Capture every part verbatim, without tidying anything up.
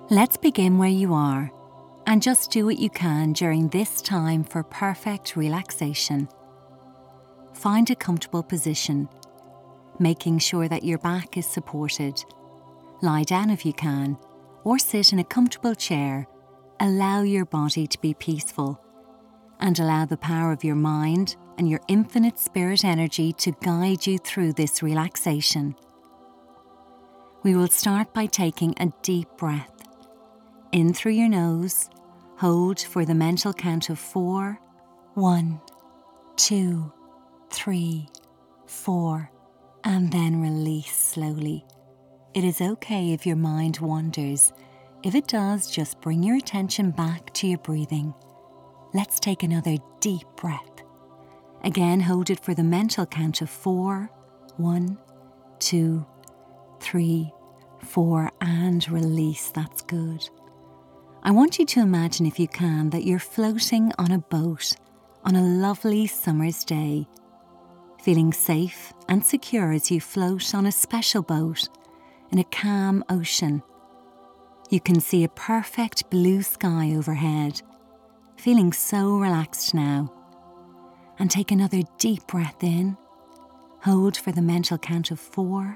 Let's begin where you are and just do what you can during this time for perfect relaxation. Find a comfortable position, making sure that your back is supported. Lie down if you can, or sit in a comfortable chair. Allow your body to be peaceful and allow the power of your mind and your infinite spirit energy to guide you through this relaxation. We will start by taking a deep breath. In through your nose, hold for the mental count of four. One, two, three, four, and then release slowly. It is okay if your mind wanders. If it does, just bring your attention back to your breathing. Let's take another deep breath. Again, hold it for the mental count of four. One, two, three, four, and release. That's good. I want you to imagine, if you can, that you're floating on a boat on a lovely summer's day, feeling safe and secure as you float on a special boat in a calm ocean. You can see a perfect blue sky overhead, feeling so relaxed now. And take another deep breath in. Hold for the mental count of four.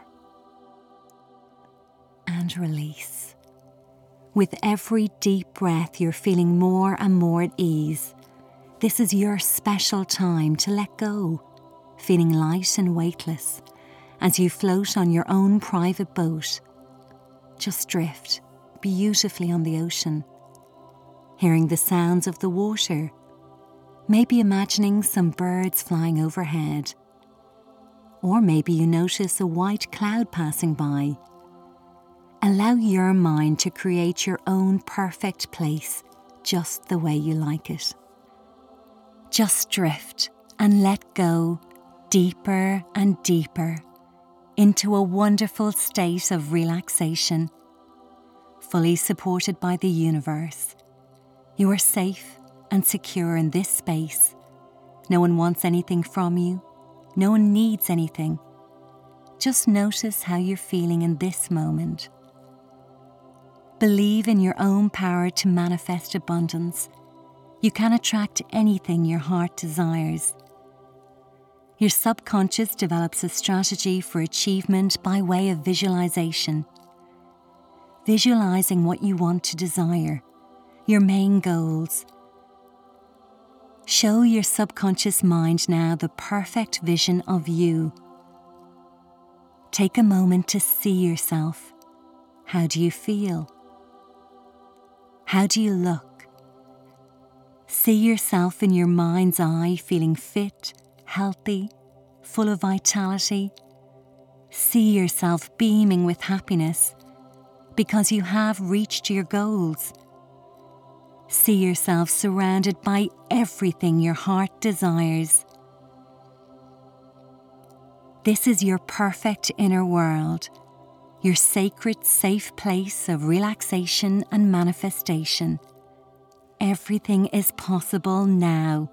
And release. With every deep breath, you're feeling more and more at ease. This is your special time to let go, feeling light and weightless as you float on your own private boat. Just drift beautifully on the ocean, hearing the sounds of the water, maybe imagining some birds flying overhead. Or maybe you notice a white cloud passing by. Allow your mind to create your own perfect place, just the way you like it. Just drift and let go deeper and deeper into a wonderful state of relaxation, fully supported by the universe. You are safe and secure in this space. No one wants anything from you. No one needs anything. Just notice how you're feeling in this moment. Believe in your own power to manifest abundance. You can attract anything your heart desires. Your subconscious develops a strategy for achievement by way of visualization. Visualizing what you want to desire, your main goals. Show your subconscious mind now the perfect vision of you. Take a moment to see yourself. How do you feel? How do you look? See yourself in your mind's eye, feeling fit, healthy, full of vitality. See yourself beaming with happiness because you have reached your goals. See yourself surrounded by everything your heart desires. This is your perfect inner world, your sacred, safe place of relaxation and manifestation. Everything is possible now.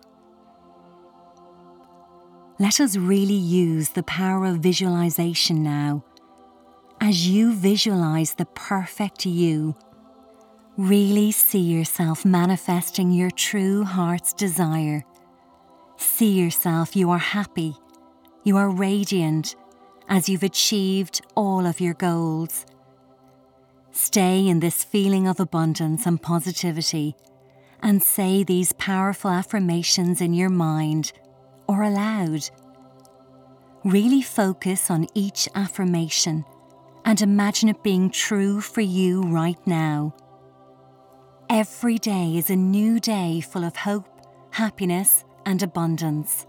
Let us really use the power of visualization now. As you visualize the perfect you, really see yourself manifesting your true heart's desire. See yourself, you are happy, you are radiant, as you've achieved all of your goals. Stay in this feeling of abundance and positivity and say these powerful affirmations in your mind or aloud. Really focus on each affirmation and imagine it being true for you right now. Every day is a new day full of hope, happiness, and abundance.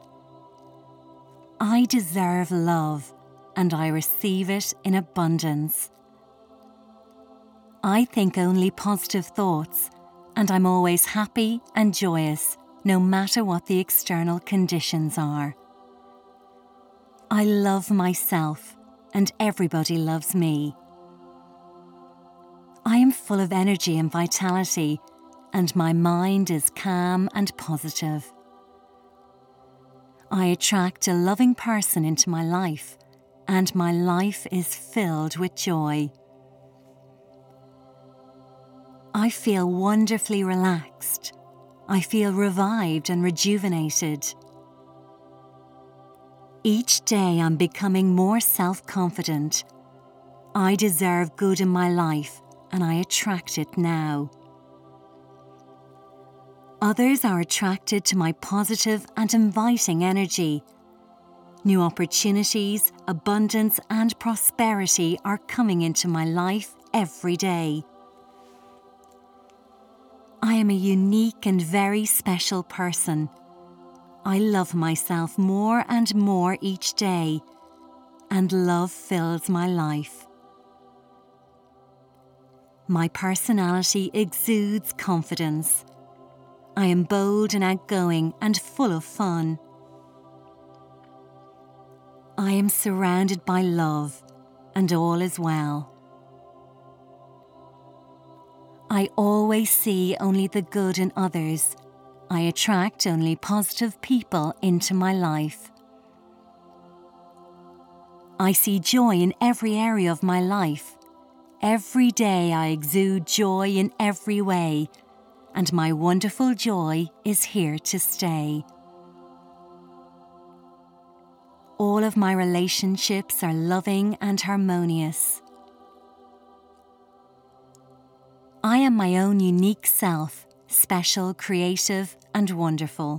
I deserve love, and I receive it in abundance. I think only positive thoughts, and I'm always happy and joyous, no matter what the external conditions are. I love myself, and everybody loves me. I am full of energy and vitality, and my mind is calm and positive. I attract a loving person into my life, and my life is filled with joy. I feel wonderfully relaxed. I feel revived and rejuvenated. Each day I'm becoming more self-confident. I deserve good in my life and I attract it now. Others are attracted to my positive and inviting energy. New opportunities, abundance and prosperity are coming into my life every day. I am a unique and very special person. I love myself more and more each day, and love fills my life. My personality exudes confidence. I am bold and outgoing and full of fun. I am surrounded by love, and all is well. I always see only the good in others. I attract only positive people into my life. I see joy in every area of my life. Every day I exude joy in every way, and my wonderful joy is here to stay. All of my relationships are loving and harmonious. I am my own unique self, special, creative, and wonderful.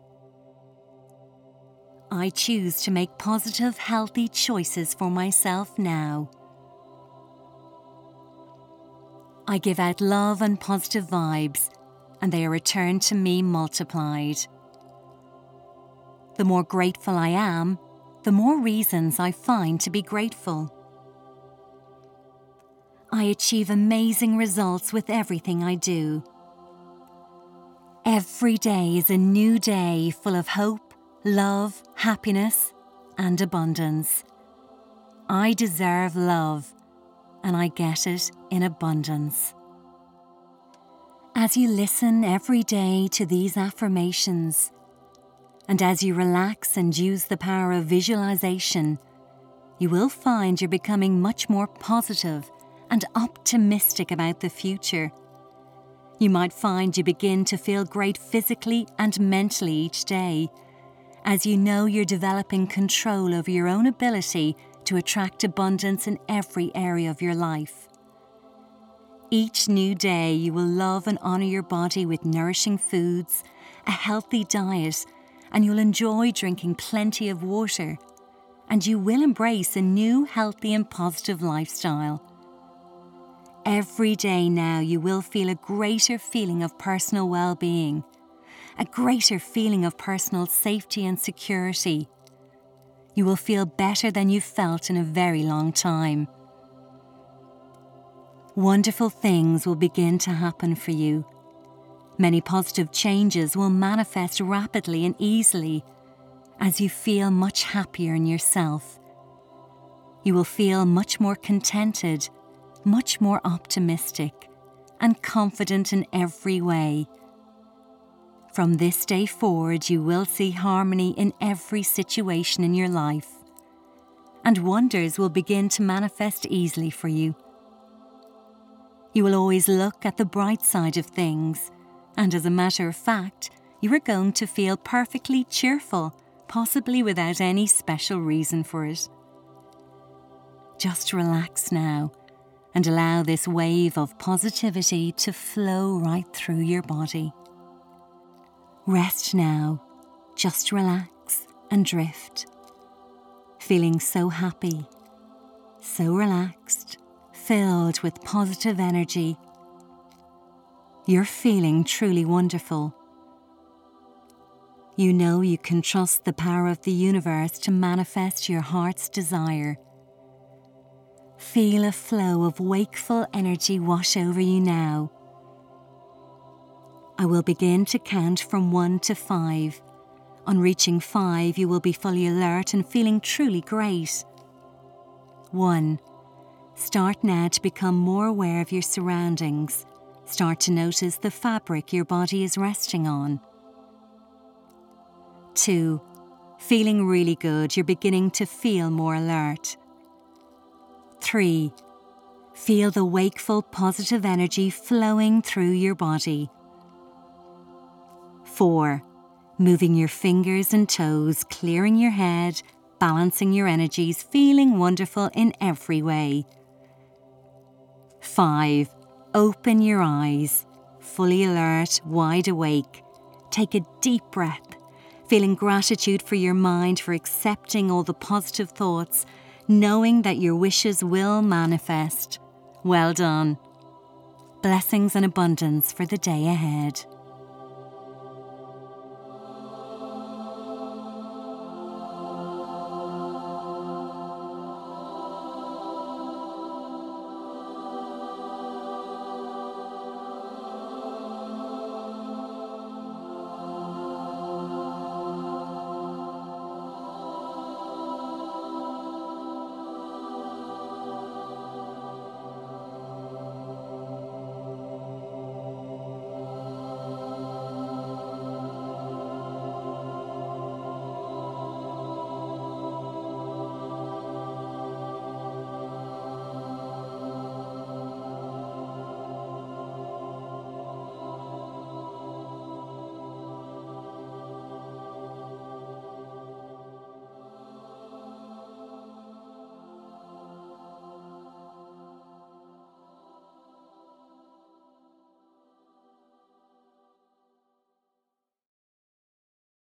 I choose to make positive, healthy choices for myself now. I give out love and positive vibes, and they are returned to me multiplied. The more grateful I am, the more reasons I find to be grateful. I achieve amazing results with everything I do. Every day is a new day full of hope, love, happiness, and abundance. I deserve love, and I get it in abundance. As you listen every day to these affirmations, and as you relax and use the power of visualization, you will find you're becoming much more positive and optimistic about the future. You might find you begin to feel great physically and mentally each day, as you know you're developing control over your own ability to attract abundance in every area of your life. Each new day you will love and honour your body with nourishing foods, a healthy diet, and you'll enjoy drinking plenty of water, and you will embrace a new, healthy and positive lifestyle. Every day now you will feel a greater feeling of personal well-being, a greater feeling of personal safety and security. You will feel better than you've felt in a very long time. Wonderful things will begin to happen for you. Many positive changes will manifest rapidly and easily as you feel much happier in yourself. You will feel much more contented, much more optimistic, and confident in every way. From this day forward, you will see harmony in every situation in your life, and wonders will begin to manifest easily for you. You will always look at the bright side of things, and as a matter of fact, you are going to feel perfectly cheerful, possibly without any special reason for it. Just relax now and allow this wave of positivity to flow right through your body. Rest now, just relax and drift, feeling so happy, so relaxed, filled with positive energy. You're feeling truly wonderful. You know you can trust the power of the universe to manifest your heart's desire. Feel a flow of wakeful energy wash over you now. I will begin to count from one to five. On reaching five, you will be fully alert and feeling truly great. One. Start now to become more aware of your surroundings. Start to notice the fabric your body is resting on. Two. Feeling really good, you're beginning to feel more alert. Three. Feel the wakeful, positive energy flowing through your body. Four, moving your fingers and toes, clearing your head, balancing your energies, feeling wonderful in every way. Five, open your eyes, fully alert, wide awake. Take a deep breath, feeling gratitude for your mind for accepting all the positive thoughts, knowing that your wishes will manifest. Well done. Blessings and abundance for the day ahead.